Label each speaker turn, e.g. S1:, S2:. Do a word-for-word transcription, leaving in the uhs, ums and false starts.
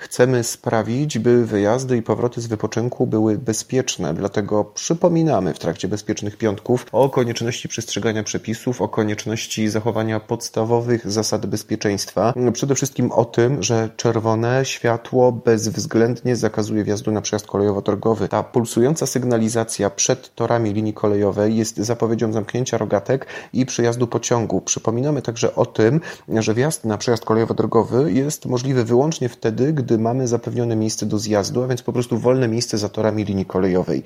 S1: Chcemy sprawić, by wyjazdy i powroty z wypoczynku były bezpieczne, dlatego przypominamy w trakcie Bezpiecznych Piątków o konieczności przestrzegania przepisów, o konieczności zachowania podstawowych zasad bezpieczeństwa. Przede wszystkim o tym, że czerwone światło bezwzględnie zakazuje wjazdu na przejazd kolejowo-drogowy. Ta pulsująca sygnalizacja przed torami linii kolejowej jest zapowiedzią zamknięcia rogatek i przejazdu pociągu. Przypominamy także o tym, że wjazd na przejazd kolejowo-drogowy jest możliwy wyłącznie wtedy, gdy mamy zapewnione miejsce do zjazdu, a więc po prostu wolne miejsce za torami linii kolejowej.